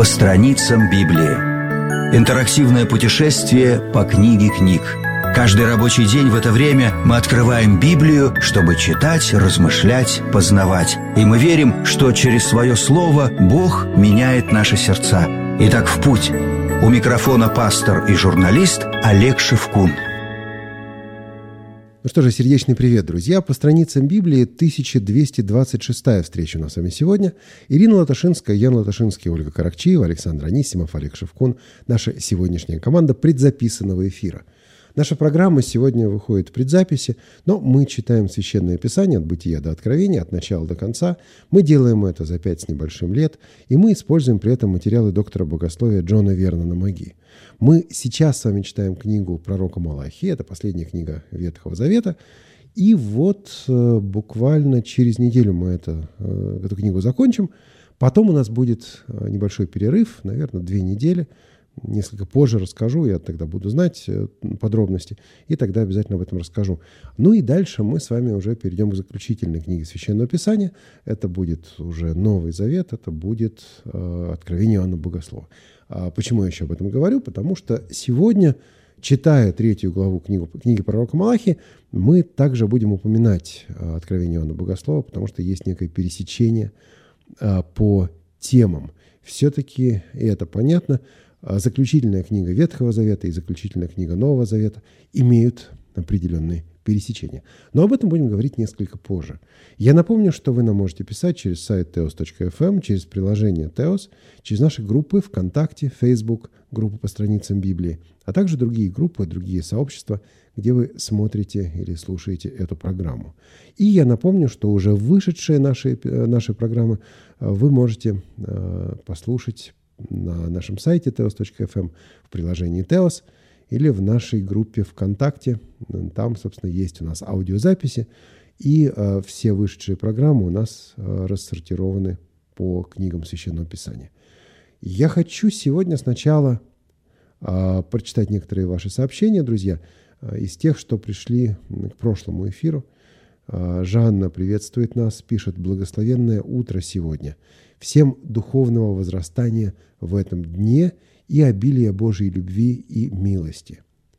По страницам Библии. Интерактивное путешествие по книге книг. Каждый рабочий день в это время мы открываем Библию, чтобы читать, размышлять, познавать. И мы верим, что через свое слово Бог меняет наши сердца. Итак, в путь. У микрофона пастор и журналист Олег Шевкун. Ну что же, сердечный привет, друзья. По страницам Библии 1226-я встреча у нас с вами сегодня. Ирина Латашинская, Ян Латашинский, Ольга Каракчиева, Александр Анисимов, Олег Шевкун. Наша сегодняшняя команда предзаписанного эфира. Наша программа сегодня выходит в предзаписи, но мы читаем Священное Писание от Бытия до Откровения, от начала до конца. Мы делаем это за 5 с небольшим лет, и мы используем при этом материалы доктора богословия Джона Вернона Маги. Мы сейчас с вами читаем книгу пророка Малахии, это последняя книга Ветхого Завета, и вот буквально через неделю мы эту книгу закончим. Потом у нас будет небольшой перерыв, наверное, 2 недели. Несколько позже расскажу, я тогда буду знать подробности, и тогда обязательно об этом расскажу. Ну и дальше мы с вами уже перейдем к заключительной книге Священного Писания. Это будет уже Новый Завет, это будет Откровение Иоанна Богослова. Почему я еще об этом говорю? Потому что сегодня, читая 3 главу книги пророка Малахии, мы также будем упоминать Откровение Иоанна Богослова, потому что есть некое пересечение по темам. Все-таки, и это понятно, заключительная книга Ветхого Завета и заключительная книга Нового Завета имеют определенные пересечения. Но об этом будем говорить несколько позже. Я напомню, что вы нам можете писать через сайт teos.fm, через приложение Teos, через наши группы ВКонтакте, Facebook, группы по страницам Библии, а также другие группы, другие сообщества, где вы смотрите или слушаете эту программу. И я напомню, что уже вышедшие наши программы вы можете послушать на нашем сайте teos.fm, в приложении Teos или в нашей группе ВКонтакте. Там, собственно, есть у нас аудиозаписи, и все вышедшие программы у нас рассортированы по книгам Священного Писания. Я хочу сегодня сначала прочитать некоторые ваши сообщения, друзья, из тех, что пришли к прошлому эфиру. Жанна приветствует нас, пишет: «Благословенное утро сегодня. Всем духовного возрастания в этом дне и обилия Божьей любви и милости».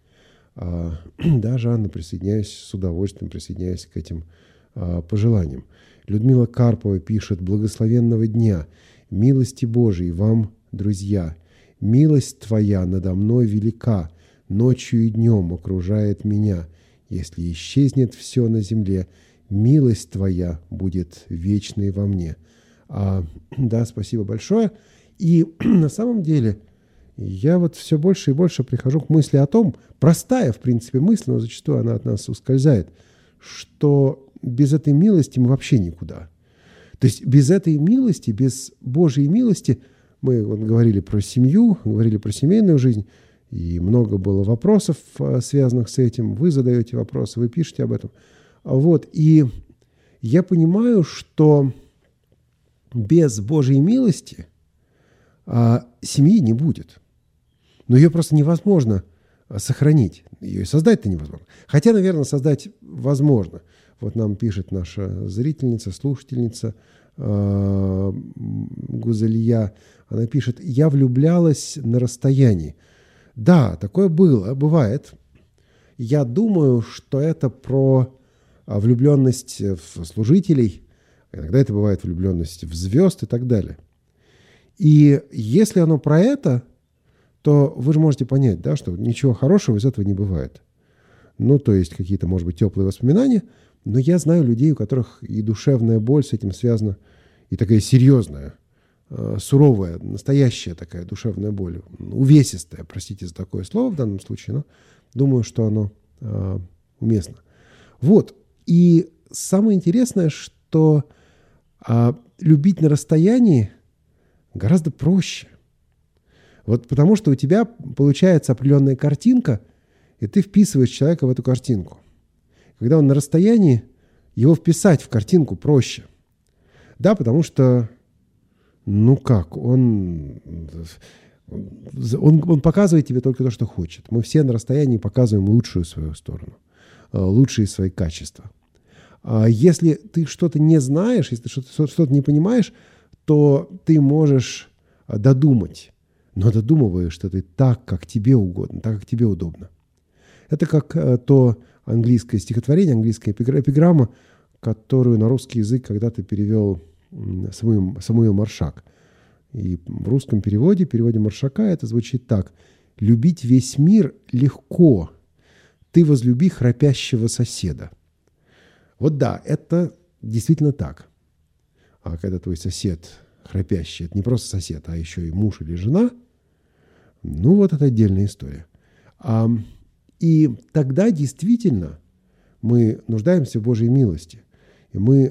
Да, Жанна, с удовольствием присоединяюсь к этим пожеланиям. Людмила Карпова пишет: «Благословенного дня, милости Божией вам, друзья. Милость Твоя надо мной велика, ночью и днем окружает меня. Если исчезнет все на земле, милость Твоя будет вечной во мне». Да, спасибо большое. И на самом деле я вот все больше и больше прихожу к мысли о том, простая, в принципе, мысль, но зачастую она от нас ускользает, что без этой милости мы вообще никуда. То есть без этой милости, без Божьей милости, мы вот говорили про семью, говорили про семейную жизнь, и много было вопросов, связанных с этим. Вы задаете вопросы, вы пишете об этом. Вот. И я понимаю, что без Божьей милости семьи не будет. Но ее просто невозможно сохранить. Ее и создать-то невозможно. Хотя, наверное, создать возможно. Вот нам пишет наша зрительница, слушательница Гузалия. Она пишет: «Я влюблялась на расстоянии». Да, такое бывает. Я думаю, что это про влюбленность в служителей. Иногда это бывает влюбленность в звезд и так далее. И если оно про это, то вы же можете понять, да, что ничего хорошего из этого не бывает. Ну, то есть какие-то, может быть, теплые воспоминания, но я знаю людей, у которых и душевная боль с этим связана, и такая серьезная, суровая, настоящая такая душевная боль, увесистая, простите за такое слово в данном случае, но думаю, что оно уместно. Вот. И самое интересное, что любить на расстоянии гораздо проще. Вот потому что у тебя получается определенная картинка, и ты вписываешь человека в эту картинку. Когда он на расстоянии, его вписать в картинку проще. Да, потому что, он показывает тебе только то, что хочет. Мы все на расстоянии показываем лучшую свою сторону, лучшие свои качества. Если ты что-то не знаешь, если ты что-то не понимаешь, то ты можешь додумать, но додумываешь ты так, как тебе угодно, так, как тебе удобно. Это как то английское стихотворение, английская эпиграмма, которую на русский язык когда-то перевел Самуил Маршак. И в русском переводе Маршака это звучит так: «Любить весь мир легко, ты возлюби храпящего соседа». Вот да, это действительно так. А когда твой сосед храпящий, это не просто сосед, а еще и муж или жена, ну вот это отдельная история. И тогда действительно мы нуждаемся в Божьей милости. И мы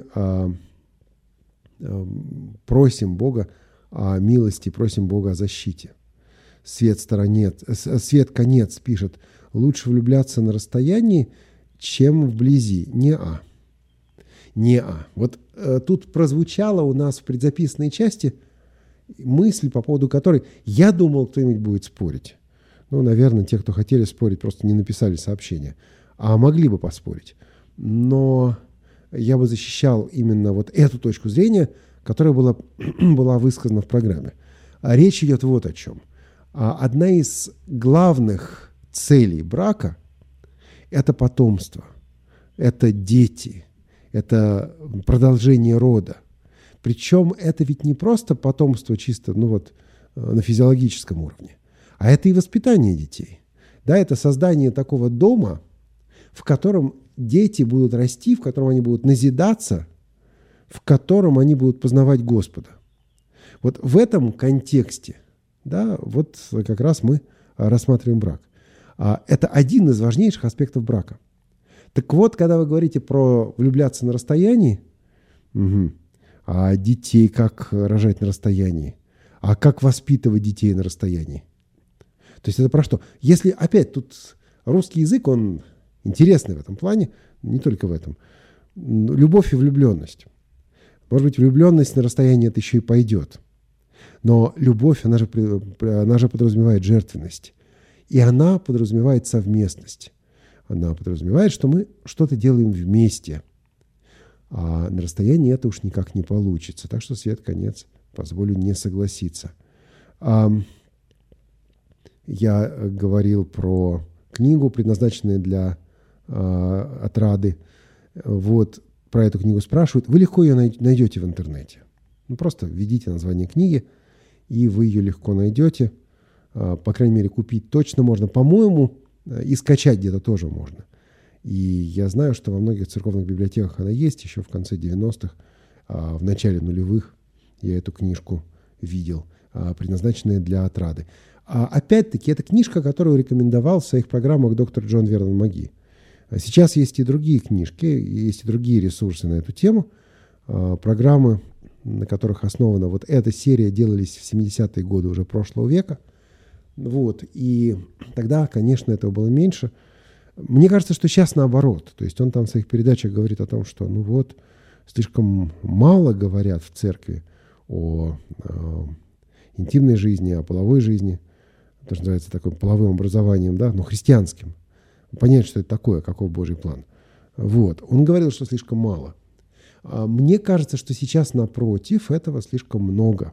просим Бога о милости, просим Бога о защите. Свет Конец пишет: лучше влюбляться на расстоянии, чем вблизи. Не-а. Вот тут прозвучала у нас в предзаписанной части мысль, по поводу которой я думал, кто-нибудь будет спорить. Ну, наверное, те, кто хотели спорить, просто не написали сообщение. А могли бы поспорить. Но я бы защищал именно вот эту точку зрения, которая была высказана в программе. А речь идет вот о чем. Одна из главных целей брака – это потомство, это дети, это продолжение рода. Причем это ведь не просто потомство чисто на физиологическом уровне, а это и воспитание детей. Да, это создание такого дома, в котором дети будут расти, в котором они будут назидаться, в котором они будут познавать Господа. Вот в этом контексте, да, вот как раз мы рассматриваем брак. Это один из важнейших аспектов брака. Так вот, когда вы говорите про влюбляться на расстоянии, а детей как рожать на расстоянии, а как воспитывать детей на расстоянии. То есть это про что? Если опять тут русский язык, он интересный в этом плане, не только в этом. Любовь и влюбленность. Может быть, влюбленность на расстоянии это еще и пойдет. Но любовь, она же подразумевает жертвенность. И она подразумевает совместность. Она подразумевает, что мы что-то делаем вместе. А на расстоянии это уж никак не получится. Так что, Свет Конец, позволю не согласиться. Я говорил про книгу, предназначенную для отрады. Вот про эту книгу спрашивают. Вы легко ее найдете в интернете. Просто введите название книги, и вы ее легко найдете. По крайней мере, купить точно можно. По-моему, и скачать где-то тоже можно. И я знаю, что во многих церковных библиотеках она есть. Еще в конце 90-х, в начале нулевых я эту книжку видел, предназначенная для отрады. Опять-таки, это книжка, которую рекомендовал в своих программах доктор Джон Вернон Маги. Сейчас есть и другие книжки, есть и другие ресурсы на эту тему. Программы, на которых основана вот эта серия, делались в 70-е годы уже прошлого века. Вот. И тогда, конечно, этого было меньше. Мне кажется, что сейчас наоборот. То есть он там в своих передачах говорит о том, что слишком мало говорят в церкви о интимной жизни, о половой жизни. Это называется таким половым образованием, да, христианским. Понять, что это такое, каков Божий план. Вот. Он говорил, что слишком мало. Мне кажется, что сейчас напротив этого слишком много.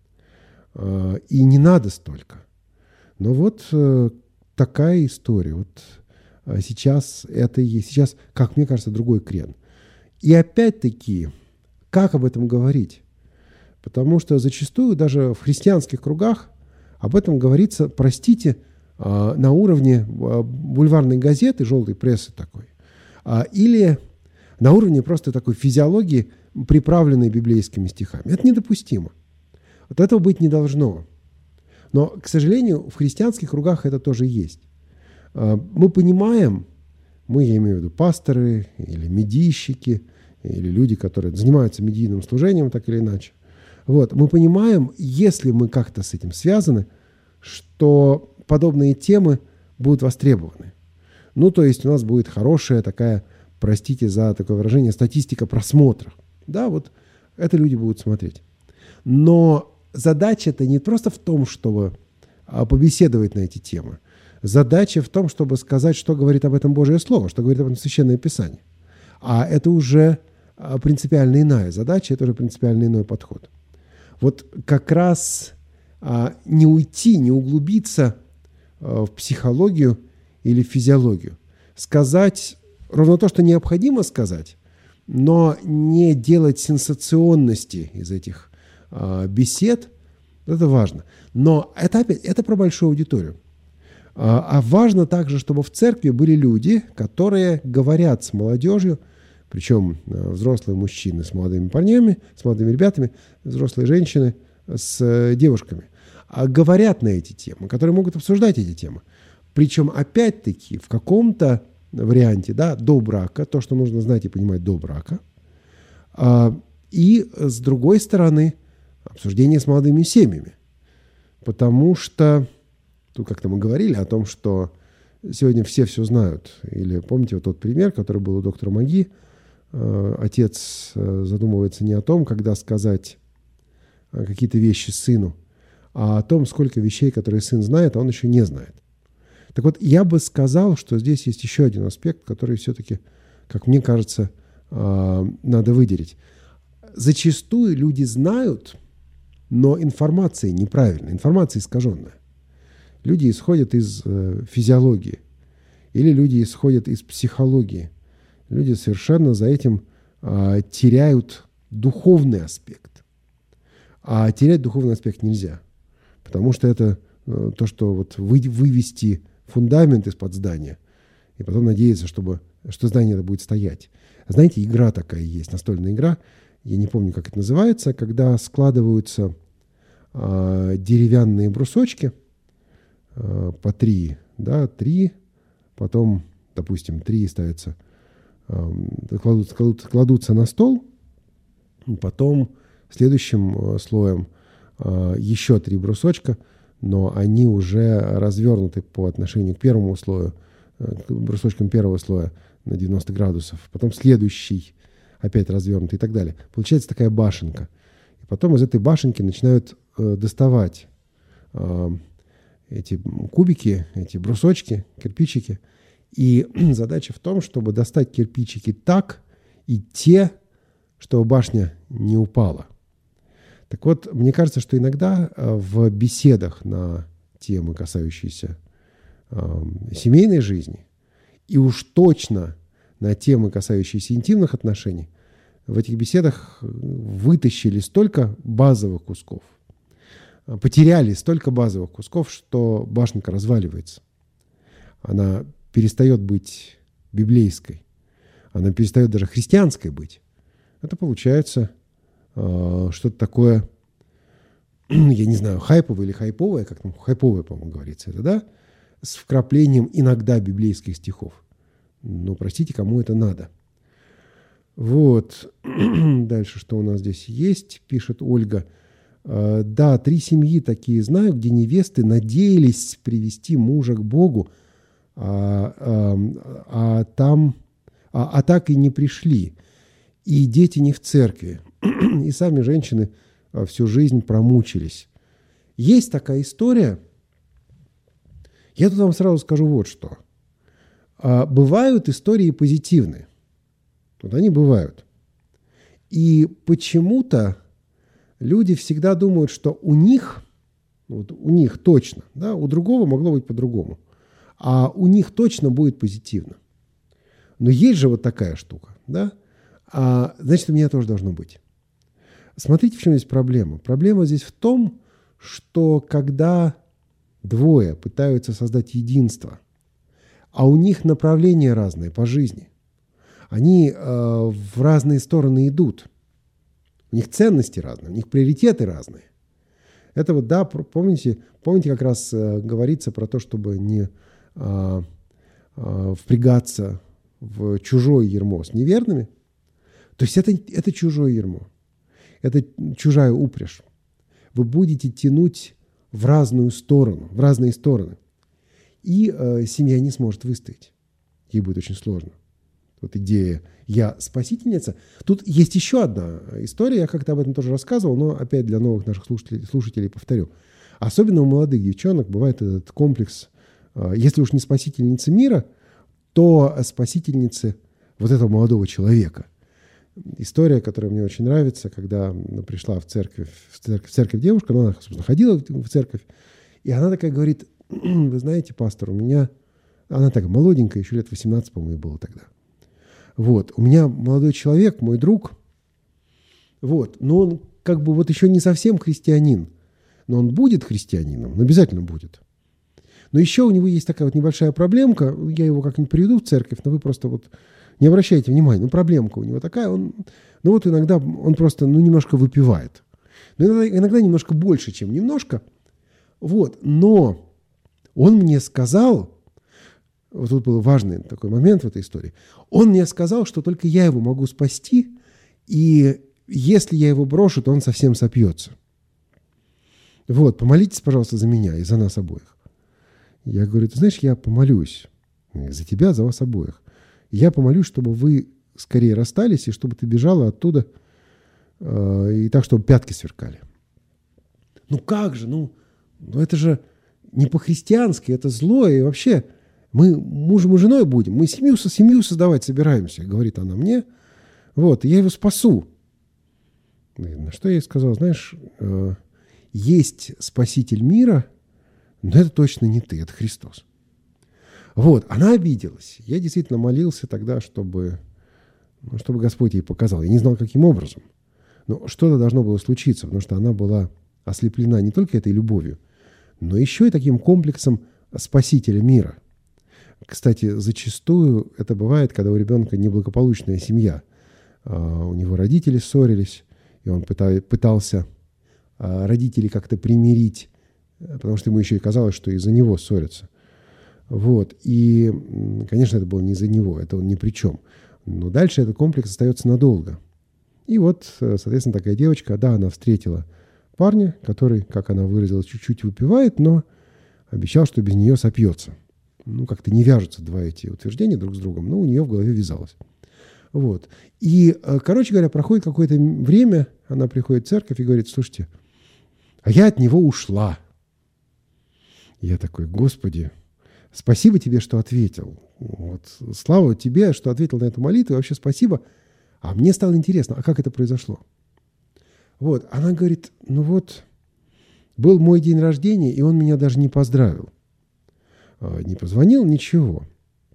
И не надо столько. Но вот такая история. Вот сейчас это и есть. Сейчас, как мне кажется, другой крен. И опять-таки, как об этом говорить? Потому что зачастую даже в христианских кругах об этом говорится, простите, на уровне бульварной газеты, желтой прессы такой, или на уровне просто такой физиологии, приправленной библейскими стихами. Это недопустимо. Вот этого быть не должно. Но, к сожалению, в христианских кругах это тоже есть. Мы понимаем, я имею в виду пасторы или медийщики, или люди, которые занимаются медийным служением так или иначе. Вот, мы понимаем, если мы как-то с этим связаны, что подобные темы будут востребованы. То есть у нас будет хорошая такая, простите за такое выражение, статистика просмотров. Да, вот это люди будут смотреть. Но задача-то не просто в том, чтобы побеседовать на эти темы. Задача в том, чтобы сказать, что говорит об этом Божье Слово, что говорит об этом Священное Писание. А это уже принципиально иная задача, это уже принципиально иной подход. Вот как раз не уйти, не углубиться в психологию или физиологию. Сказать ровно то, что необходимо сказать, но не делать сенсационности из этих бесед, это важно. Но это опять, это про большую аудиторию. А важно также, чтобы в церкви были люди, которые говорят с молодежью, причем взрослые мужчины с молодыми парнями, с молодыми ребятами, взрослые женщины с девушками, говорят на эти темы, которые могут обсуждать эти темы. Причем, опять-таки, в каком-то варианте, да, до брака, то, что нужно знать и понимать до брака, и, с другой стороны, обсуждение с молодыми семьями. Потому что, тут как-то мы говорили о том, что сегодня все знают. Или помните вот тот пример, который был у доктора Маги, отец задумывается не о том, когда сказать какие-то вещи сыну, а о том, сколько вещей, которые сын знает, а он еще не знает. Так вот, я бы сказал, что здесь есть еще один аспект, который все-таки, как мне кажется, надо выделить. Зачастую люди знают, но информация неправильная, информация искаженная. Люди исходят из физиологии или люди исходят из психологии. Люди совершенно за этим теряют духовный аспект. А терять духовный аспект нельзя, потому что это то, что вот вывести фундамент из-под здания и потом надеяться, что здание это будет стоять. Знаете, игра такая есть, настольная игра, я не помню, как это называется, когда складываются деревянные брусочки по 3, да, 3, потом, допустим, 3 ставятся, кладутся на стол, потом следующим слоем еще 3 брусочка, но они уже развернуты по отношению к первому слою, к брусочкам первого слоя на 90 градусов, потом следующий опять развернутый и так далее. Получается такая башенка. И потом из этой башенки начинают доставать эти кубики, эти брусочки, кирпичики. И задача в том, чтобы достать кирпичики так и те, чтобы башня не упала. Так вот, мне кажется, что иногда в беседах на темы, касающиеся семейной жизни, и уж точно на темы, касающиеся интимных отношений, в этих беседах вытащили столько базовых кусков, потеряли столько базовых кусков, что башенка разваливается. Она перестает быть библейской, она перестает даже христианской быть. Это получается что-то такое, я не знаю, хайповое или хайповое, как там хайповое, по-моему, говорится, это, да, с вкраплением иногда библейских стихов. Но, простите, кому это надо. Вот. Дальше, что у нас здесь есть, пишет Ольга. Да, 3 семьи такие знаю, где невесты надеялись привести мужа к Богу, а так и не пришли. И дети не в церкви. И сами женщины всю жизнь промучились. Есть такая история. Я тут вам сразу скажу вот что. Бывают истории позитивные. Вот они бывают. И почему-то люди всегда думают, что у них точно, да, у другого могло быть по-другому, а у них точно будет позитивно. Но есть же вот такая штука, да? Значит, у меня тоже должно быть. Смотрите, в чем здесь проблема. Проблема здесь в том, что когда двое пытаются создать единство, а у них направления разные по жизни, они в разные стороны идут, у них ценности разные, у них приоритеты разные. Это вот, да, помните, как раз говорится про то, чтобы не впрягаться в чужое ярмо с неверными. То есть это чужое ярмо, это чужая упряжь. Вы будете тянуть в разные стороны. И семья не сможет выстоять. Ей будет очень сложно. Вот идея «я спасительница». Тут есть еще одна история, я как-то об этом тоже рассказывал, но опять для новых наших слушателей повторю. Особенно у молодых девчонок бывает этот комплекс, если уж не спасительницы мира, то спасительницы вот этого молодого человека. история, которая мне очень нравится, когда пришла в церковь девушка, она, собственно, ходила в церковь, и она такая говорит: вы знаете, пастор, у меня... Она так молоденькая, еще лет 18, по-моему, было тогда. Вот, у меня молодой человек, мой друг, вот, но он как бы вот еще не совсем христианин, но он будет христианином, он обязательно будет. Но еще у него есть такая вот небольшая проблемка, я его как-нибудь приведу в церковь, но вы просто вот не обращайте внимания, ну проблемка у него такая, ну вот иногда он просто, немножко выпивает. Но иногда немножко больше, чем немножко, вот, но он мне сказал, вот тут был важный такой момент в этой истории, он мне сказал, что только я его могу спасти, и если я его брошу, то он совсем сопьется. Вот, помолитесь, пожалуйста, за меня и за нас обоих. Я говорю: ты знаешь, я помолюсь за тебя, за вас обоих. Я помолюсь, чтобы вы скорее расстались, и чтобы ты бежала оттуда, и так, чтобы пятки сверкали. Ну как же, это же не по-христиански, это зло, и вообще мы мужем и женой будем, мы семью создавать собираемся, говорит она мне. Вот, и я его спасу. На что я ей сказал: знаешь, есть Спаситель мира, но это точно не ты, это Христос. Вот, она обиделась. Я действительно молился тогда, чтобы Господь ей показал. Я не знал, каким образом. Но что-то должно было случиться, потому что она была ослеплена не только этой любовью, но еще и таким комплексом Спасителя мира. Кстати, зачастую это бывает, когда у ребенка неблагополучная семья. У него родители ссорились, и он пытался родителей как-то примирить, потому что ему еще и казалось, что из-за него ссорятся. Вот. И, конечно, это было не из-за него, это он ни при чем. Но дальше этот комплекс остается надолго. И вот, соответственно, такая девочка, да, она встретила парня, который, как она выразилась, чуть-чуть выпивает, но обещал, что без нее сопьется. Как-то не вяжутся два эти утверждения друг с другом, но у нее в голове вязалось. Вот. И, короче говоря, проходит какое-то время, она приходит в церковь и говорит: слушайте, а я от него ушла. Я такой: Господи, спасибо тебе, что ответил. Вот, слава тебе, что ответил на эту молитву. И вообще спасибо. А мне стало интересно, а как это произошло? Вот, она говорит: был мой день рождения, и он меня даже не поздравил. Не позвонил, ничего.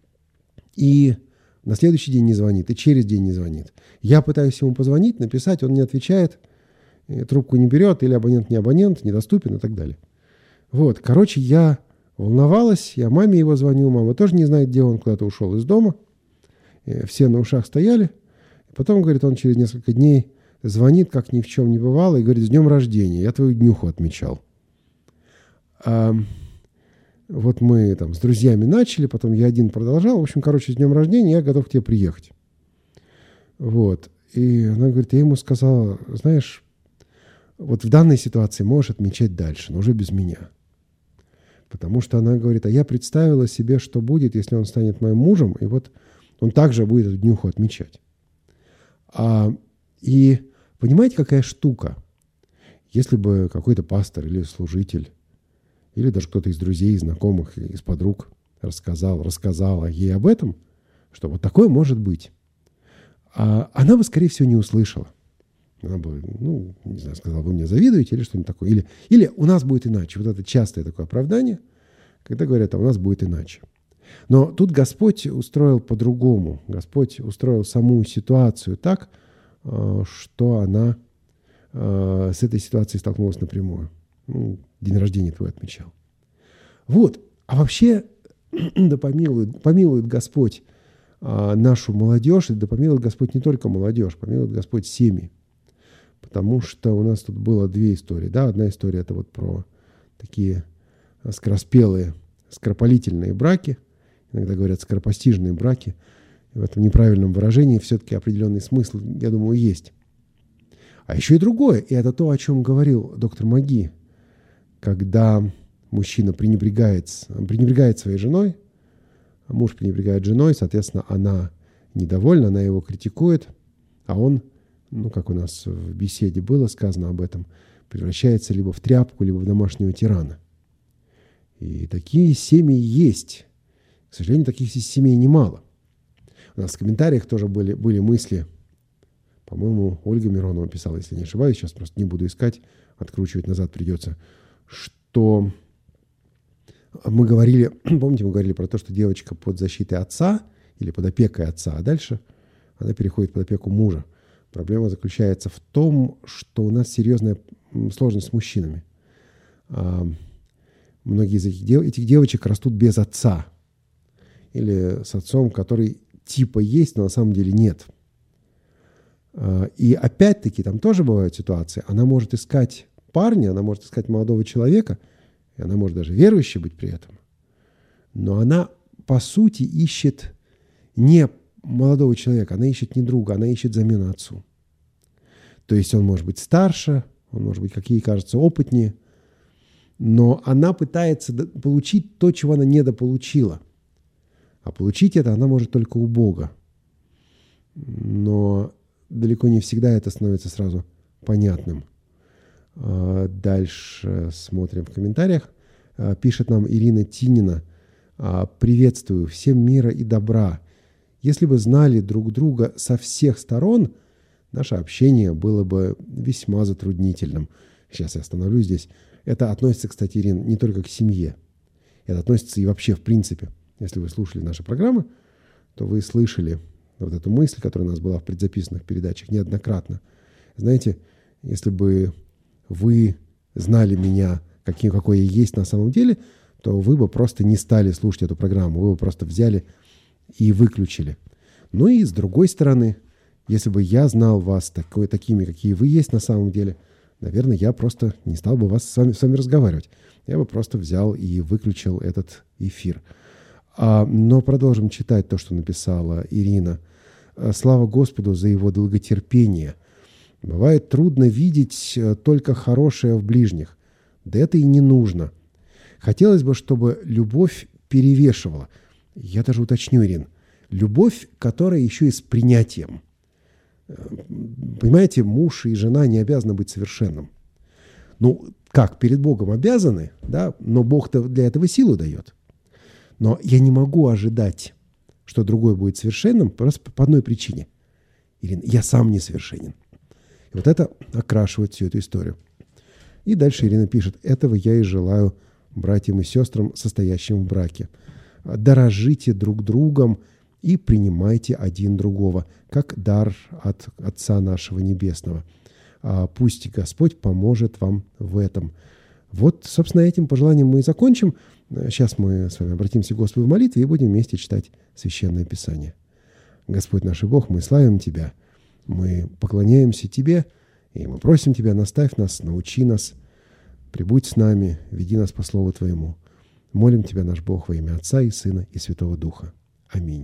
И на следующий день не звонит, и через день не звонит. Я пытаюсь ему позвонить, написать, он не отвечает, трубку не берет, или абонент, недоступен и так далее. Вот, короче, я волновалась, я маме его звоню, мама тоже не знает, где он, куда-то ушел из дома. Все на ушах стояли. Потом, говорит, он через несколько дней звонит, как ни в чем не бывало, и говорит: с днем рождения, я твою днюху отмечал. Вот мы там с друзьями начали, потом я один продолжал. В общем, с днем рождения, я готов к тебе приехать. Вот. И она говорит: я ему сказала: знаешь, вот в данной ситуации можешь отмечать дальше, но уже без меня. Потому что она говорит: а я представила себе, что будет, если он станет моим мужем, и вот он также будет эту днюху отмечать. И понимаете, какая штука? Если бы какой-то пастор или служитель, или даже кто-то из друзей, знакомых, из подруг рассказала ей об этом, что вот такое может быть, она бы, скорее всего, не услышала. Она бы, не знаю, сказала: вы мне завидуете или что-нибудь такое. Или у нас будет иначе. Вот это частое такое оправдание, когда говорят: а у нас будет иначе. Но тут Господь устроил по-другому. Господь устроил саму ситуацию так, что она с этой ситуацией столкнулась напрямую. День рождения твой отмечал. Вот. А вообще, да помилует Господь нашу молодежь, и да помилует Господь не только молодежь, помилует Господь семьи. Потому что у нас тут было две истории. Да? Одна история — это вот про такие скороспелые, скоропалительные браки. Иногда говорят скоропостижные браки. И в этом неправильном выражении все-таки определенный смысл, я думаю, есть. А еще и другое. И это то, о чем говорил доктор Маги. Когда мужчина пренебрегает своей женой, муж пренебрегает женой, соответственно, она недовольна, она его критикует, а он, как у нас в беседе было сказано об этом, превращается либо в тряпку, либо в домашнего тирана. И такие семьи есть. К сожалению, таких семей немало. У нас в комментариях тоже были мысли По-моему, Ольга Миронова писала, если не ошибаюсь, сейчас просто не буду искать, откручивать назад придется, что мы говорили, помните, мы говорили про то, что девочка под защитой отца или под опекой отца, а дальше она переходит под опеку мужа. Проблема заключается в том, что у нас серьезная сложность с мужчинами. Многие из этих девочек растут без отца или с отцом, который типа есть, но на самом деле нет. И опять-таки там тоже бывают ситуации. Она может искать парня, она может искать молодого человека, и она может даже верующей быть при этом. Но она, по сути, ищет не молодого человека, она ищет не друга, она ищет замену отцу. То есть он может быть старше, он может быть, как ей кажется, опытнее, но она пытается получить то, чего она недополучила. А получить это она может только у Бога. Но далеко не всегда это становится сразу понятным. Дальше смотрим в комментариях. Пишет нам Ирина Тинина. «Приветствую, всем мира и добра. Если бы знали друг друга со всех сторон, наше общение было бы весьма затруднительным». Сейчас я остановлюсь здесь. Это относится, кстати, Ирина, не только к семье. Это относится и вообще в принципе. Если вы слушали наши программы, то вы слышали вот эту мысль, которая у нас была в предзаписанных передачах неоднократно. Знаете, если бы вы знали меня, какой я есть на самом деле, то вы бы просто не стали слушать эту программу. Вы бы просто взяли и выключили. Ну и с другой стороны, если бы я знал вас такими, какие вы есть на самом деле, наверное, я просто не стал бы с вами разговаривать. Я бы просто взял и выключил этот эфир. Но продолжим читать то, что написала Ирина. «Слава Господу за Его долготерпение. Бывает трудно видеть только хорошее в ближних. Да это и не нужно. Хотелось бы, чтобы любовь перевешивала». Я даже уточню, Ирин. Любовь, которая еще и с принятием. Понимаете, муж и жена не обязаны быть совершенным. Ну, как, перед Богом обязаны, да, но Бог-то для этого силу дает. Но я не могу ожидать, что другой будет совершенным просто по одной причине. Ирина, я сам несовершенен. И вот это окрашивает всю эту историю. И дальше Ирина пишет: «Этого я и желаю братьям и сестрам, состоящим в браке. Дорожите друг другом и принимайте один другого, как дар от Отца нашего Небесного. Пусть Господь поможет вам в этом». Вот, собственно, этим пожеланием мы и закончим. Сейчас мы с вами обратимся к Господу в молитве и будем вместе читать Священное Писание. Господь наш Бог, мы славим Тебя, мы поклоняемся Тебе, и мы просим Тебя: наставь нас, научи нас, прибудь с нами, веди нас по Слову Твоему. Молим Тебя, наш Бог, во имя Отца и Сына и Святого Духа. Аминь.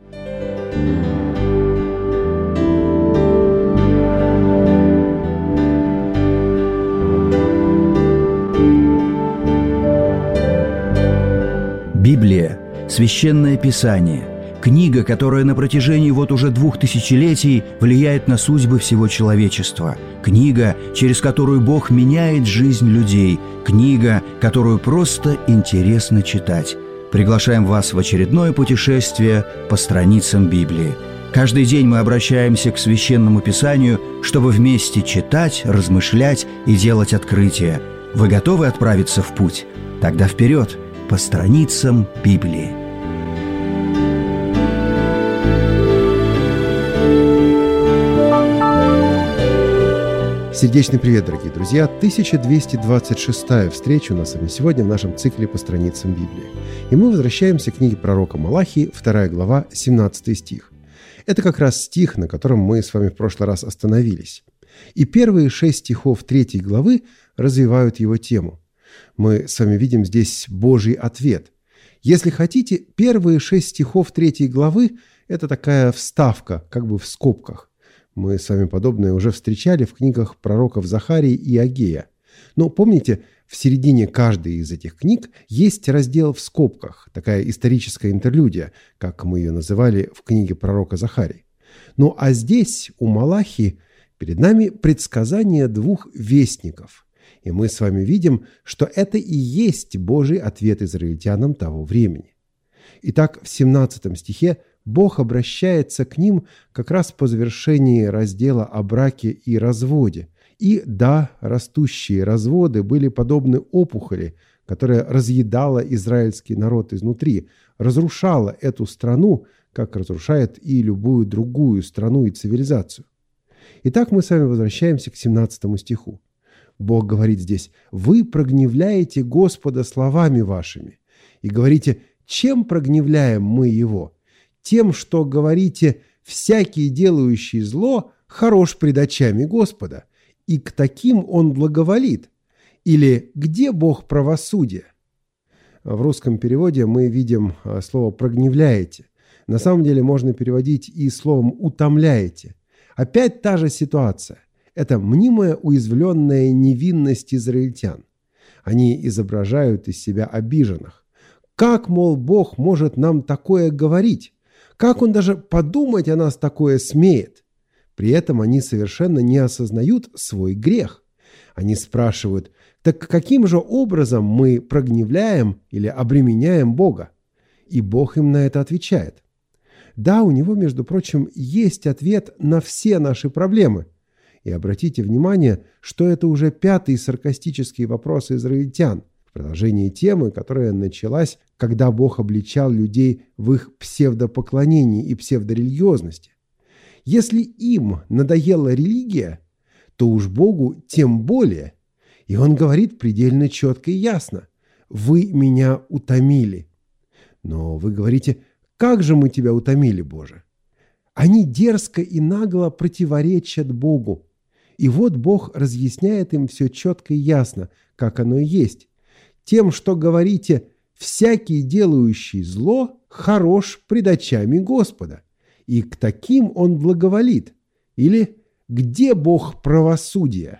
Библия – Священное Писание, книга, которая на протяжении вот уже 2000 летий влияет на судьбы всего человечества, книга, через которую Бог меняет жизнь людей, книга, которую просто интересно читать. Приглашаем вас в очередное путешествие по страницам Библии. Каждый день мы обращаемся к Священному Писанию, чтобы вместе читать, размышлять и делать открытия. Вы готовы отправиться в путь? Тогда вперед! По страницам Библии. Сердечный привет, дорогие друзья! 1226-я встреча у нас с вами сегодня в нашем цикле по страницам Библии. И мы возвращаемся к книге пророка Малахии, 2 глава, 17 стих. Это как раз стих, на котором мы с вами в прошлый раз остановились. И первые 6 стихов 3 главы развивают его тему. Мы с вами видим здесь Божий ответ. Если хотите, первые 6 стихов 3 главы – это такая вставка, как бы в скобках. Мы с вами подобное уже встречали в книгах пророков Захарии и Агея. Но помните, в середине каждой из этих книг есть раздел в скобках, такая историческая интерлюдия, как мы ее называли в книге пророка Захарии. Ну а здесь, у Малахии, перед нами предсказание 2 вестников. И мы с вами видим, что это и есть Божий ответ израильтянам того времени. Итак, в 17 стихе Бог обращается к ним как раз по завершении раздела о браке и разводе. И да, растущие разводы были подобны опухоли, которая разъедала израильский народ изнутри, разрушала эту страну, как разрушает и любую другую страну и цивилизацию. Итак, мы с вами возвращаемся к 17 стиху. Бог говорит здесь: «Вы прогневляете Господа словами вашими». И говорите: чем прогневляем мы Его? Тем, что говорите: «Всякий, делающий зло, хорош пред очами Господа, и к таким Он благоволит». Или «Где Бог правосудия?» В русском переводе мы видим слово «прогневляете». На самом деле можно переводить и словом «утомляете». Опять та же ситуация. Это мнимая уязвленная невинность израильтян. Они изображают из себя обиженных. Как, мол, Бог может нам такое говорить? Как Он даже подумать о нас такое смеет? При этом они совершенно не осознают свой грех. Они спрашивают: так каким же образом мы прогневляем или обременяем Бога? И Бог им на это отвечает. Да, у Него, между прочим, есть ответ на все наши проблемы. И обратите внимание, что это уже 5-й саркастический вопрос израильтян в продолжении темы, которая началась, когда Бог обличал людей в их псевдопоклонении и псевдорелигиозности. Если им надоела религия, то уж Богу тем более. И Он говорит предельно четко и ясно: «Вы меня утомили». Но вы говорите: «Как же мы тебя утомили, Боже?» Они дерзко и нагло противоречат Богу. И вот Бог разъясняет им все четко и ясно, как оно и есть. Тем, что говорите: «Всякий, делающий зло, хорош пред очами Господа, и к таким Он благоволит». Или «Где Бог правосудия?»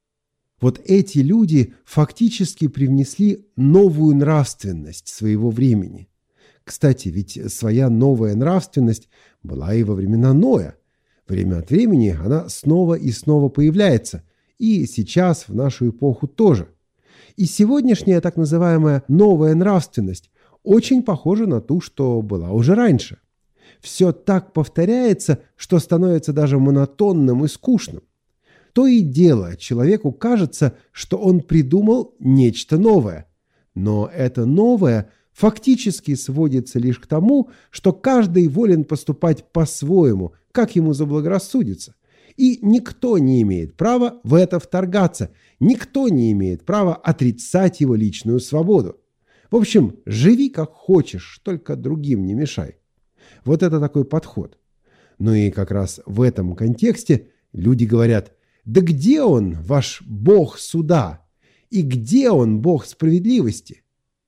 Вот эти люди фактически привнесли новую нравственность своего времени. Кстати, ведь своя новая нравственность была и во времена Ноя. Время от времени она снова и снова появляется, и сейчас, в нашу эпоху, тоже. И сегодняшняя так называемая новая нравственность очень похожа на ту, что была уже раньше. Все так повторяется, что становится даже монотонным и скучным. То и дело, человеку кажется, что он придумал нечто новое. Но это новое фактически сводится лишь к тому, что каждый волен поступать по-своему, как ему заблагорассудится. И никто не имеет права в это вторгаться, никто не имеет права отрицать его личную свободу. В общем, живи как хочешь, только другим не мешай. Вот это такой подход. Ну и как раз в этом контексте люди говорят: да где Он, ваш Бог суда? И где Он, Бог справедливости?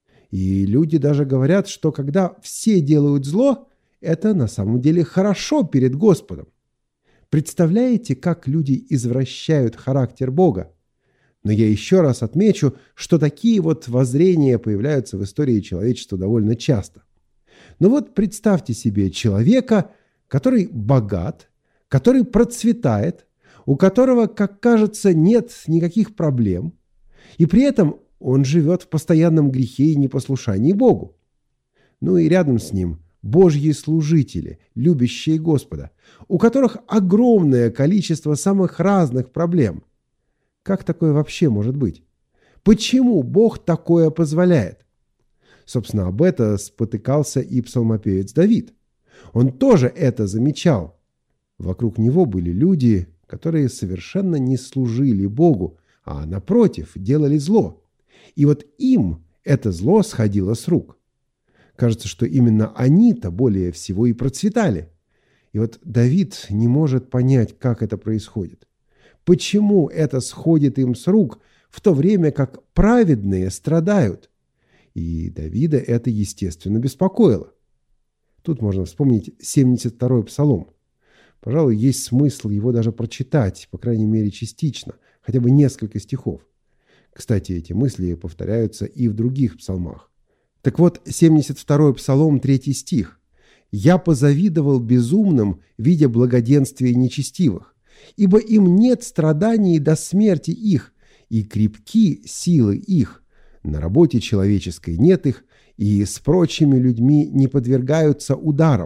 И люди даже говорят, что когда все делают зло, это на самом деле хорошо перед Господом. Представляете, как люди извращают характер Бога? Но я еще раз отмечу, что такие вот воззрения появляются в истории человечества довольно часто. Но вот представьте себе человека, который богат, который процветает, у которого, как кажется, нет никаких проблем, и при этом он живет в постоянном грехе и непослушании Богу. Ну и рядом с ним Божьи служители, любящие Господа, у которых огромное количество самых разных проблем. Как такое вообще может быть? Почему Бог такое позволяет? Собственно, об этом спотыкался и псалмопевец Давид. Он тоже это замечал. Вокруг него были люди, которые совершенно не служили Богу, а, напротив, делали зло. И вот им это зло сходило с рук. Кажется, что именно они-то более всего и процветали. И вот Давид не может понять, как это происходит. Почему это сходит им с рук, в то время как праведные страдают? И Давида это, естественно, беспокоило. Тут можно вспомнить 72-й псалом. Пожалуй, есть смысл его даже прочитать, по крайней мере, частично, хотя бы несколько стихов. Кстати, эти мысли повторяются и в других псалмах. Так вот, 72-й псалом, 3 стих. «Я позавидовал безумным, видя благоденствие нечестивых, ибо им нет страданий до смерти их, и крепки силы их. На работе человеческой нет их, и с прочими людьми не подвергаются ударам».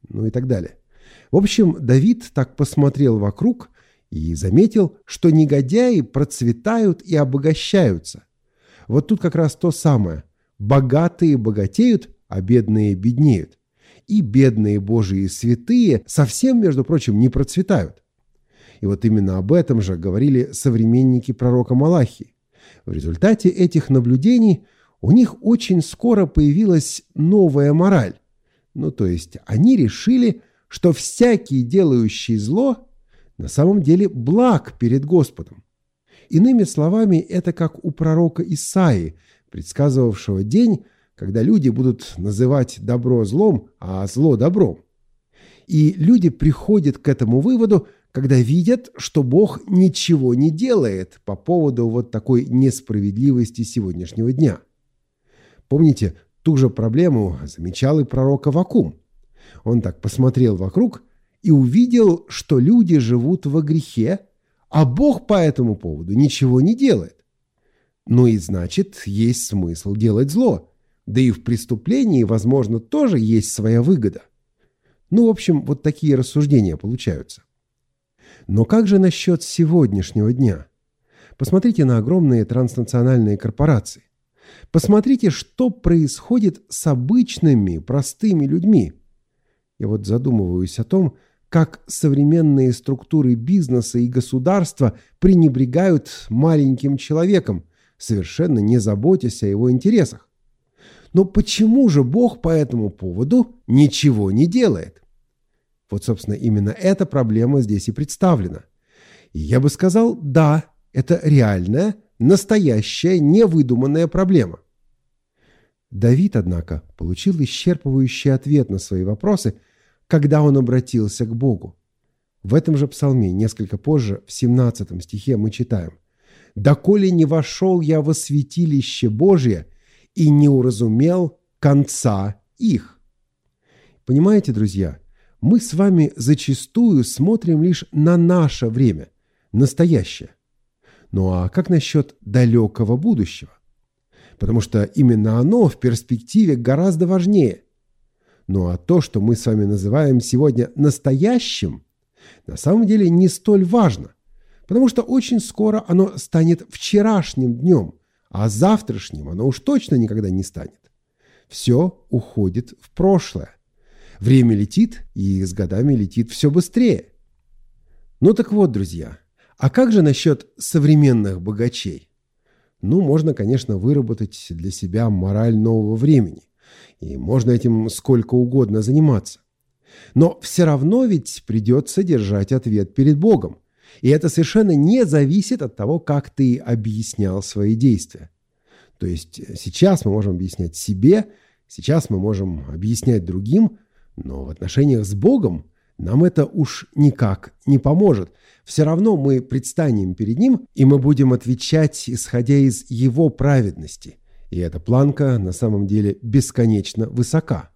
ну и так далее. В общем, Давид так посмотрел вокруг и заметил, что негодяи процветают и обогащаются. Вот тут как раз то самое. Богатые богатеют, а бедные беднеют. И бедные Божьи святые совсем, между прочим, не процветают. И вот именно об этом же говорили современники пророка Малахии. В результате этих наблюдений у них очень скоро появилась новая мораль. Ну, то есть они решили, что всякий, делающий зло, на самом деле благ перед Господом. Иными словами, это как у пророка Исаии, предсказывавшего день, когда люди будут называть добро злом, а зло добром. И люди приходят к этому выводу, когда видят, что Бог ничего не делает по поводу вот такой несправедливости сегодняшнего дня. Помните, ту же проблему замечал и пророк Аввакум. Он так посмотрел вокруг и увидел, что люди живут во грехе, а Бог по этому поводу ничего не делает. Ну и значит, есть смысл делать зло. Да и в преступлении, возможно, тоже есть своя выгода. Ну, в общем, вот такие рассуждения получаются. Но как же насчет сегодняшнего дня? Посмотрите на огромные транснациональные корпорации. Посмотрите, что происходит с обычными, простыми людьми. Я вот задумываюсь о том, как современные структуры бизнеса и государства пренебрегают маленьким человеком, совершенно не заботясь о его интересах. Но почему же Бог по этому поводу ничего не делает? Вот, собственно, именно эта проблема здесь и представлена. И я бы сказал, да, это реальная, настоящая, невыдуманная проблема. Давид, однако, получил исчерпывающий ответ на свои вопросы, когда он обратился к Богу. В этом же псалме, несколько позже, в 17 стихе мы читаем: «Доколе не вошел я во святилище Божие и не уразумел конца их». Понимаете, друзья, мы с вами зачастую смотрим лишь на наше время, настоящее. Ну а как насчет далекого будущего? Потому что именно оно в перспективе гораздо важнее. Ну а то, что мы с вами называем сегодня настоящим, на самом деле не столь важно, потому что очень скоро оно станет вчерашним днем, а завтрашним оно уж точно никогда не станет. Все уходит в прошлое. Время летит, и с годами летит все быстрее. Ну так вот, друзья, а как же насчет современных богачей? Ну, можно, конечно, выработать для себя мораль нового времени. И можно этим сколько угодно заниматься. Но все равно ведь придется держать ответ перед Богом. И это совершенно не зависит от того, как ты объяснял свои действия. То есть сейчас мы можем объяснять себе, сейчас мы можем объяснять другим, но в отношениях с Богом нам это уж никак не поможет. Все равно мы предстанем перед Ним, и мы будем отвечать, исходя из Его праведности. И эта планка на самом деле бесконечно высока.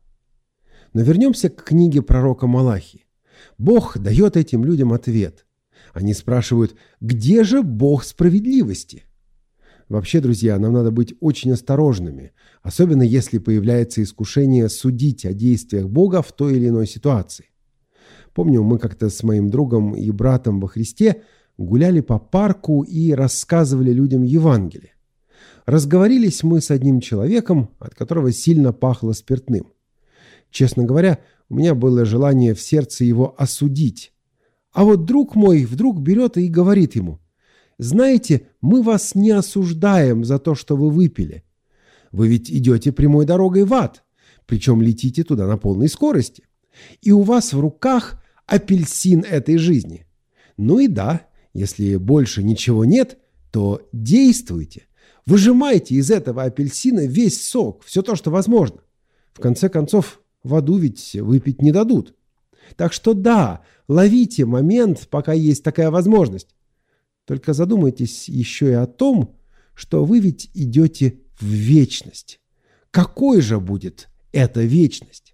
Но вернемся к книге пророка Малахии. Бог дает этим людям ответ. Они спрашивают, где же Бог справедливости? Вообще, друзья, нам надо быть очень осторожными, особенно если появляется искушение судить о действиях Бога в той или иной ситуации. Помню, мы как-то с моим другом и братом во Христе гуляли по парку и рассказывали людям Евангелие. Разговорились мы с одним человеком, от которого сильно пахло спиртным. Честно говоря, у меня было желание в сердце его осудить. А вот друг мой вдруг берет и говорит ему: «Знаете, мы вас не осуждаем за то, что вы выпили. Вы ведь идете прямой дорогой в ад, причем летите туда на полной скорости. И у вас в руках апельсин этой жизни. Ну и да, если больше ничего нет, то действуйте. Выжимайте из этого апельсина весь сок, все то, что возможно. В конце концов, в аду ведь выпить не дадут. Так что да, ловите момент, пока есть такая возможность. Только задумайтесь еще и о том, что вы ведь идете в вечность. Какой же будет эта вечность?»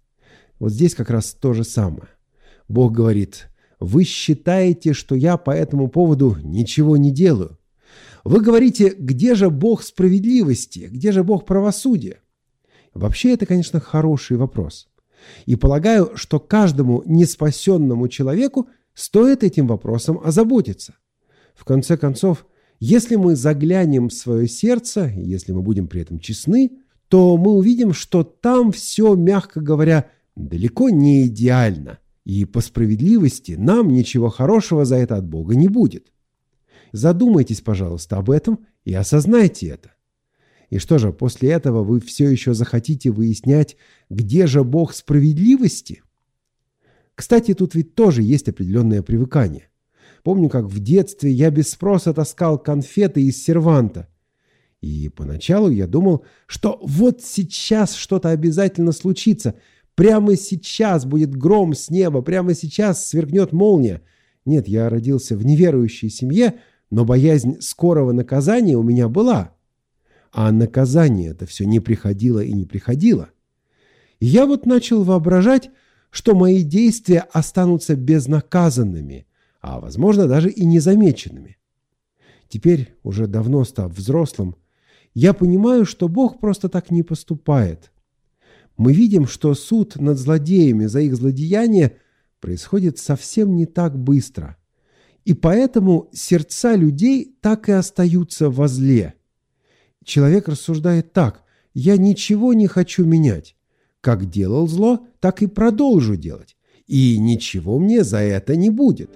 Вот здесь как раз то же самое. Бог говорит: «Вы считаете, что я по этому поводу ничего не делаю. Вы говорите, где же Бог справедливости, где же Бог правосудия?» Вообще это, конечно, хороший вопрос. И полагаю, что каждому неспасенному человеку стоит этим вопросом озаботиться. В конце концов, если мы заглянем в свое сердце, если мы будем при этом честны, то мы увидим, что там все, мягко говоря, далеко не идеально. И по справедливости нам ничего хорошего за это от Бога не будет. Задумайтесь, пожалуйста, об этом и осознайте это. И что же, после этого вы все еще захотите выяснять, где же Бог справедливости? Кстати, тут ведь тоже есть определенное привыкание. Помню, как в детстве я без спроса таскал конфеты из серванта. И поначалу я думал, что вот сейчас что-то обязательно случится. Прямо сейчас будет гром с неба, прямо сейчас сверкнет молния. Нет, я родился в неверующей семье, но боязнь скорого наказания у меня была. А наказание это все не приходило и не приходило. И я вот начал воображать, что мои действия останутся безнаказанными, а, возможно, даже и незамеченными. Теперь, уже давно став взрослым, я понимаю, что Бог просто так не поступает. Мы видим, что суд над злодеями за их злодеяния происходит совсем не так быстро. И поэтому сердца людей так и остаются во зле. Человек рассуждает так: «Я ничего не хочу менять. Как делал зло, так и продолжу делать. И ничего мне за это не будет».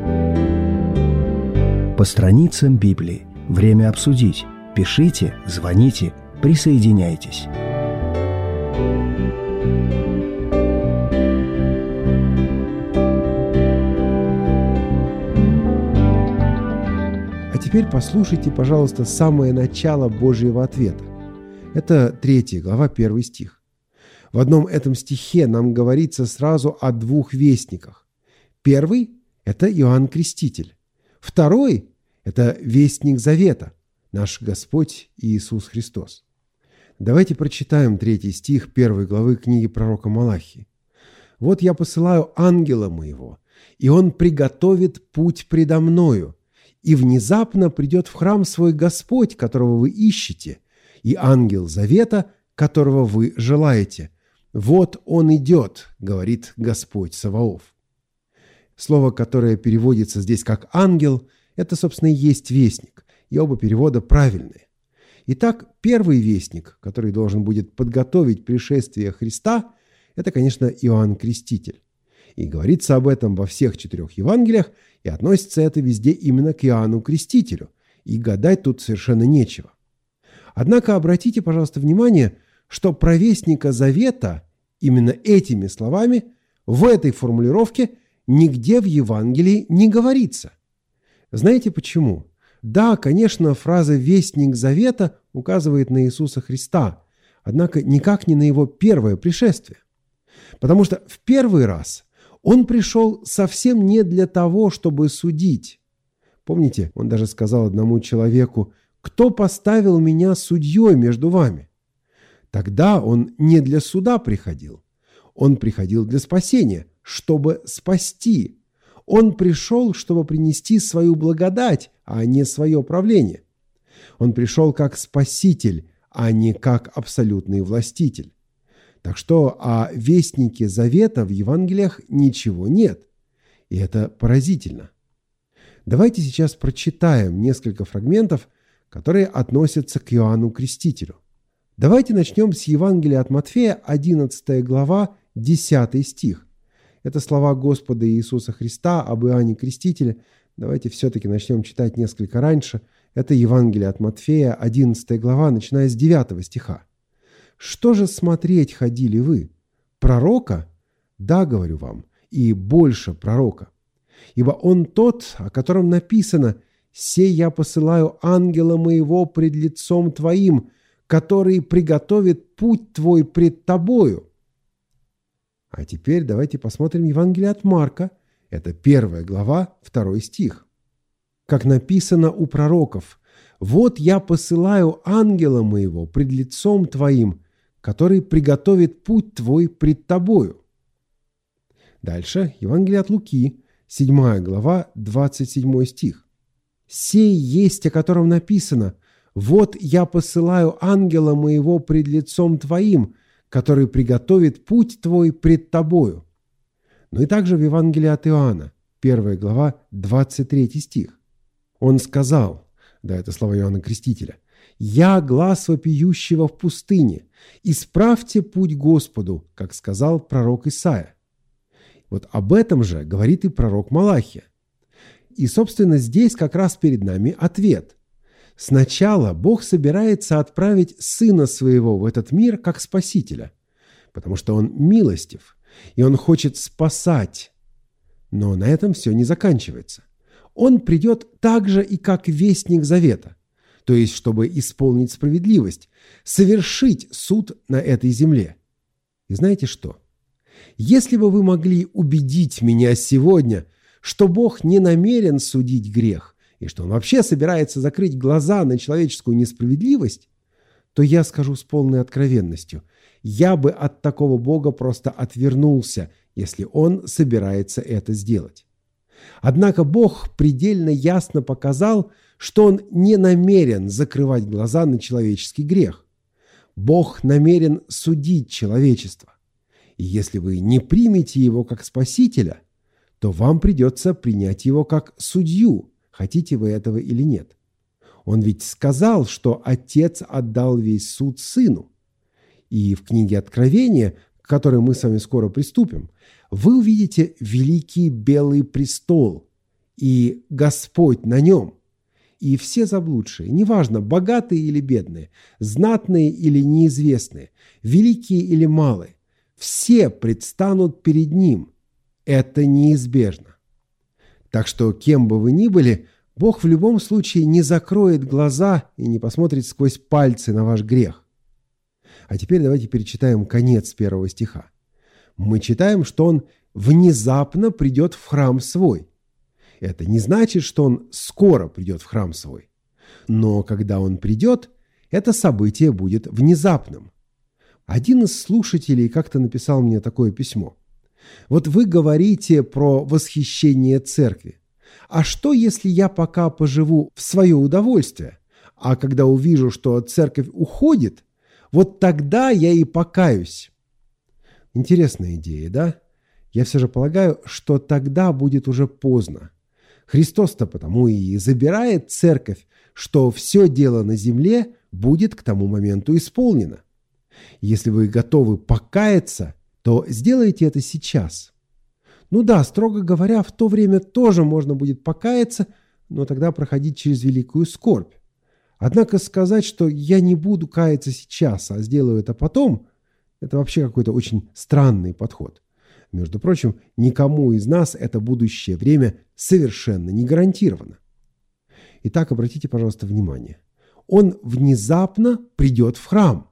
По страницам Библии. Время обсудить. Пишите, звоните, присоединяйтесь. А теперь послушайте, пожалуйста, самое начало Божьего ответа. Это 3 глава, 1 стих. В одном этом стихе нам говорится сразу о 2 вестниках. Первый – это Иоанн Креститель. Второй – это вестник Завета, наш Господь Иисус Христос. Давайте прочитаем 3 стих 1 главы книги пророка Малахии. «Вот я посылаю ангела моего, и он приготовит путь предо мною, и внезапно придет в храм свой Господь, которого вы ищете, и ангел Завета, которого вы желаете. Вот он идет, говорит Господь Саваоф». Слово, которое переводится здесь как «ангел», это, собственно, и есть вестник, и оба перевода правильные. Итак, первый вестник, который должен будет подготовить пришествие Христа, это, конечно, Иоанн Креститель. И говорится об этом во всех 4 Евангелиях, и относится это везде именно к Иоанну Крестителю, и гадать тут совершенно нечего. Однако обратите, пожалуйста, внимание, что про вестника Завета именно этими словами в этой формулировке нигде в Евангелии не говорится. Знаете почему? Да, конечно, фраза «вестник Завета» указывает на Иисуса Христа, однако никак не на его первое пришествие. Потому что в первый раз он пришел совсем не для того, чтобы судить. Помните, он даже сказал одному человеку: «Кто поставил меня судьей между вами?» Тогда он не для суда приходил. Он приходил для спасения, чтобы спасти. Он пришел, чтобы принести свою благодать, а не свое правление. Он пришел как спаситель, а не как абсолютный властитель. Так что о вестнике Завета в Евангелиях ничего нет. И это поразительно. Давайте сейчас прочитаем несколько фрагментов, которые относятся к Иоанну Крестителю. Давайте начнем с Евангелия от Матфея, 11 глава, 10 стих. Это слова Господа Иисуса Христа об Иоанне Крестителе. Давайте все-таки начнем читать несколько раньше. Это Евангелие от Матфея, 11 глава, начиная с 9 стиха. «Что же смотреть ходили вы? Пророка? Да, говорю вам, и больше пророка. Ибо он тот, о котором написано: «Сей я посылаю ангела моего пред лицом твоим, который приготовит путь твой пред тобою». А теперь давайте посмотрим Евангелие от Марка. Это 1 глава, 2 стих. «Как написано у пророков: вот я посылаю ангела моего пред лицом твоим, который приготовит путь твой пред тобою». Дальше Евангелие от Луки, 7 глава, 27 стих. «Сей есть, о котором написано: вот я посылаю ангела моего пред лицом твоим, который приготовит путь твой пред тобою». Ну и также в Евангелии от Иоанна, 1 глава, 23 стих. Он сказал, да, это слова Иоанна Крестителя: «Я глас вопиющего в пустыне, исправьте путь Господу, как сказал пророк Исаия». Вот об этом же говорит и пророк Малахия. И, собственно, здесь как раз перед нами ответ. Сначала Бог собирается отправить Сына Своего в этот мир как Спасителя, потому что Он милостив, и Он хочет спасать. Но на этом все не заканчивается. Он придет также и как вестник завета, то есть чтобы исполнить справедливость, совершить суд на этой земле. И знаете что? Если бы вы могли убедить меня сегодня, что Бог не намерен судить грех, и что Он вообще собирается закрыть глаза на человеческую несправедливость, то я скажу с полной откровенностью: я бы от такого Бога просто отвернулся, если Он собирается это сделать. Однако Бог предельно ясно показал, что Он не намерен закрывать глаза на человеческий грех. Бог намерен судить человечество. И если вы не примете Его как Спасителя, то вам придется принять Его как судью, хотите вы этого или нет. Он ведь сказал, что Отец отдал весь суд Сыну. И в книге Откровения, к которой мы с вами скоро приступим, вы увидите великий белый престол и Господь на нем. И все заблудшие, неважно, богатые или бедные, знатные или неизвестные, великие или малые, все предстанут перед Ним. Это неизбежно. Так что, кем бы вы ни были, Бог в любом случае не закроет глаза и не посмотрит сквозь пальцы на ваш грех. А теперь давайте перечитаем конец 1 стиха. Мы читаем, что Он внезапно придет в храм свой. Это не значит, что Он скоро придет в храм свой. Но когда Он придет, это событие будет внезапным. Один из слушателей как-то написал мне такое письмо. Вот вы говорите про восхищение церкви. А что, если я пока поживу в свое удовольствие, а когда увижу, что церковь уходит, вот тогда я и покаюсь? Интересная идея, да? Я все же полагаю, что тогда будет уже поздно. Христос-то потому и забирает церковь, что все дело на земле будет к тому моменту исполнено. Если вы готовы покаяться, то сделайте это сейчас. Ну да, строго говоря, в то время тоже можно будет покаяться, но тогда проходить через великую скорбь. Однако сказать, что я не буду каяться сейчас, а сделаю это потом, это вообще какой-то очень странный подход. Между прочим, никому из нас это будущее время совершенно не гарантировано. Итак, обратите, пожалуйста, внимание. Он внезапно придет в храм.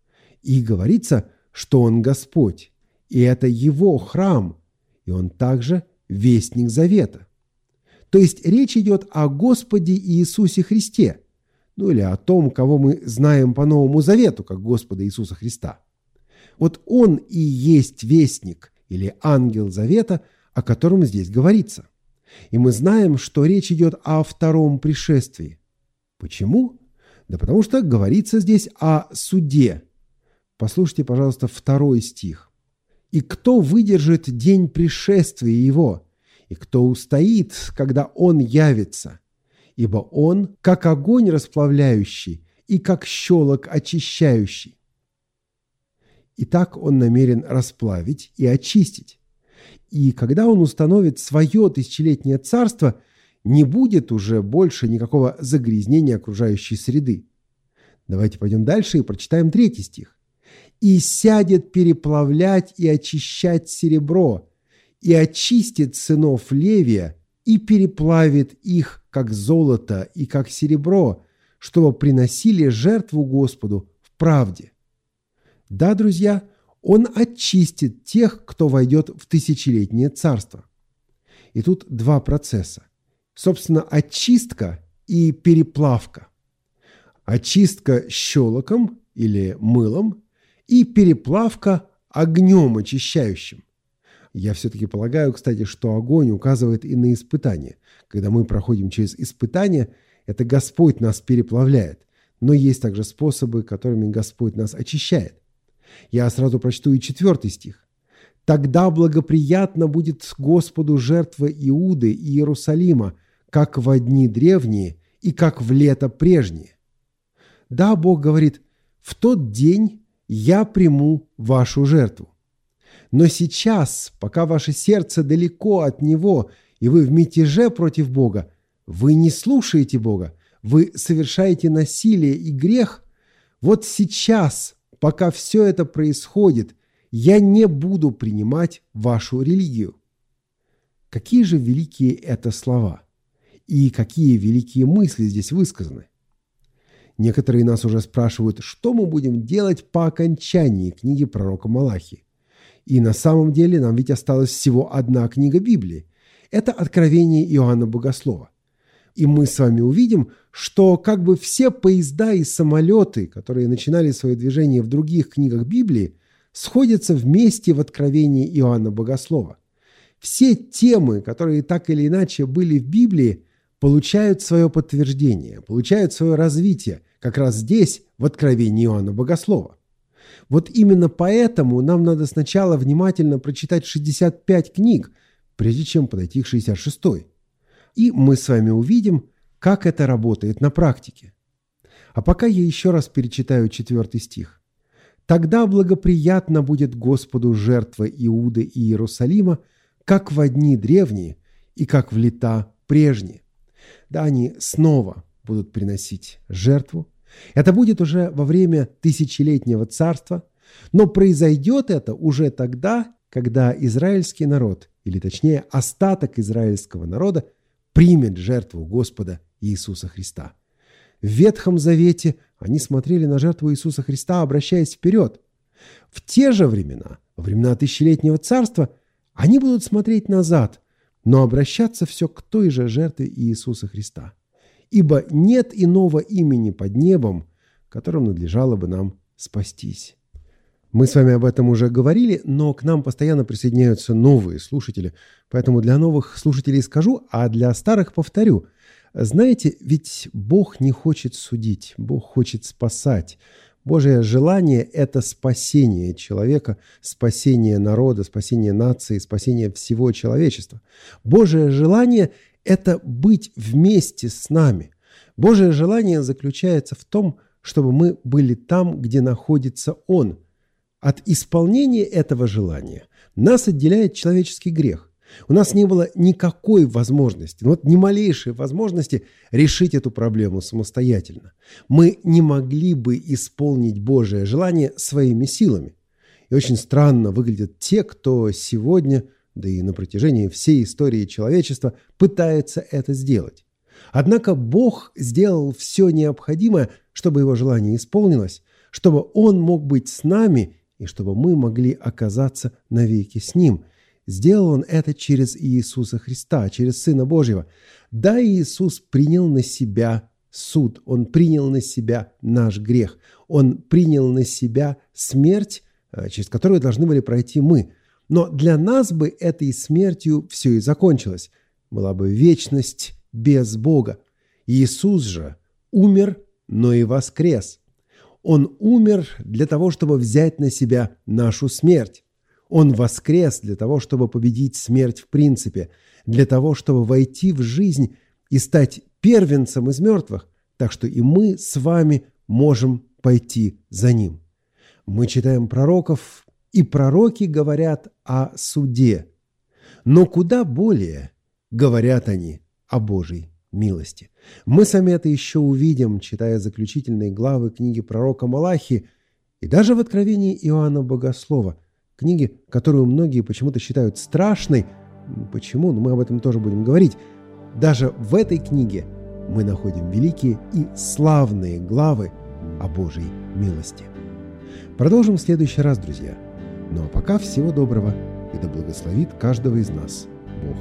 И говорится, что Он Господь, и это Его храм, и Он также вестник завета. То есть речь идет о Господе Иисусе Христе, ну или о том, кого мы знаем по Новому Завету, как Господа Иисуса Христа. Вот Он и есть вестник или ангел завета, о котором здесь говорится. И мы знаем, что речь идет о втором пришествии. Почему? Да потому что говорится здесь о суде. Послушайте, пожалуйста, 2 стих. «И кто выдержит день пришествия Его, и кто устоит, когда Он явится? Ибо Он, как огонь расплавляющий, и как щелок очищающий». Итак, Он намерен расплавить и очистить. И когда Он установит свое тысячелетнее царство, не будет уже больше никакого загрязнения окружающей среды. Давайте пойдем дальше и прочитаем 3 стих. «И сядет переплавлять и очищать серебро, и очистит сынов Левия, и переплавит их, как золото и как серебро, чтобы приносили жертву Господу в правде». Да, друзья, Он очистит тех, кто войдет в тысячелетнее царство. И тут 2 процесса. Собственно, очистка и переплавка. Очистка щелоком или мылом и переплавка огнем очищающим. Я все-таки полагаю, кстати, что огонь указывает и на испытание. Когда мы проходим через испытание, это Господь нас переплавляет. Но есть также способы, которыми Господь нас очищает. Я сразу прочту и 4 стих. «Тогда благоприятно будет Господу жертва Иуды и Иерусалима, как во дни древние и как в лето прежние». Да, Бог говорит: «В тот день я приму вашу жертву». Но сейчас, пока ваше сердце далеко от Него, и вы в мятеже против Бога, вы не слушаете Бога, вы совершаете насилие и грех, вот сейчас, пока все это происходит, я не буду принимать вашу религию. Какие же великие это слова? И какие великие мысли здесь высказаны? Некоторые нас уже спрашивают, что мы будем делать по окончании книги пророка Малахии. И на самом деле нам ведь осталась всего одна книга Библии. Это Откровение Иоанна Богослова. И мы с вами увидим, что как бы все поезда и самолеты, которые начинали свое движение в других книгах Библии, сходятся вместе в Откровении Иоанна Богослова. Все темы, которые так или иначе были в Библии, получают свое подтверждение, получают свое развитие как раз здесь, в Откровении Иоанна Богослова. Вот именно поэтому нам надо сначала внимательно прочитать 65 книг, прежде чем подойти к 66-й. И мы с вами увидим, как это работает на практике. А пока я еще раз перечитаю 4 стих. «Тогда благоприятно будет Господу жертва Иуды и Иерусалима, как во дни древние и как в лета прежние». Да, они снова будут приносить жертву. Это будет уже во время тысячелетнего царства, но произойдет это уже тогда, когда израильский народ, или точнее остаток израильского народа, примет жертву Господа Иисуса Христа. В Ветхом Завете они смотрели на жертву Иисуса Христа, обращаясь вперед. В те же времена, во времена тысячелетнего царства, они будут смотреть назад, но обращаться все к той же жертве Иисуса Христа. Ибо нет иного имени под небом, которым надлежало бы нам спастись. Мы с вами об этом уже говорили, но к нам постоянно присоединяются новые слушатели. Поэтому для новых слушателей скажу, а для старых повторю. Знаете, ведь Бог не хочет судить, Бог хочет спасать. Божье желание – это спасение человека, спасение народа, спасение нации, спасение всего человечества. Божье желание – это быть вместе с нами. Божье желание заключается в том, чтобы мы были там, где находится Он. От исполнения этого желания нас отделяет человеческий грех. У нас не было никакой возможности, ни малейшей возможности решить эту проблему самостоятельно. Мы не могли бы исполнить Божие желание своими силами. И очень странно выглядят те, кто сегодня, да и на протяжении всей истории человечества, пытается это сделать. Однако Бог сделал все необходимое, чтобы Его желание исполнилось, чтобы Он мог быть с нами и чтобы мы могли оказаться навеки с Ним. Сделал Он это через Иисуса Христа, через Сына Божьего. Да, Иисус принял на себя суд, Он принял на себя наш грех, Он принял на себя смерть, через которую должны были пройти мы. Но для нас бы этой смертью все и закончилось. Была бы вечность без Бога. Иисус же умер, но и воскрес. Он умер для того, чтобы взять на себя нашу смерть. Он воскрес для того, чтобы победить смерть в принципе, для того, чтобы войти в жизнь и стать первенцем из мертвых, так что и мы с вами можем пойти за Ним. Мы читаем пророков, и пророки говорят о суде, но куда более говорят они о Божьей милости. Мы сами это еще увидим, читая заключительные главы книги пророка Малахии и даже в Откровении Иоанна Богослова, книги, которую многие почему-то считают страшной. Почему? Мы об этом тоже будем говорить. Даже в этой книге мы находим великие и славные главы о Божьей милости. Продолжим в следующий раз, друзья. Ну а пока всего доброго, и да благословит каждого из нас Бог.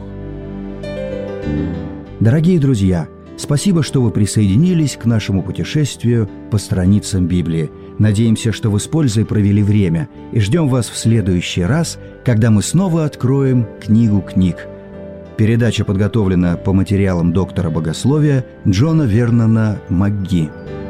Дорогие друзья, спасибо, что вы присоединились к нашему путешествию по страницам Библии. Надеемся, что вы с пользой провели время, и ждем вас в следующий раз, когда мы снова откроем книгу книг. Передача подготовлена по материалам доктора богословия Джона Вернона МакГи.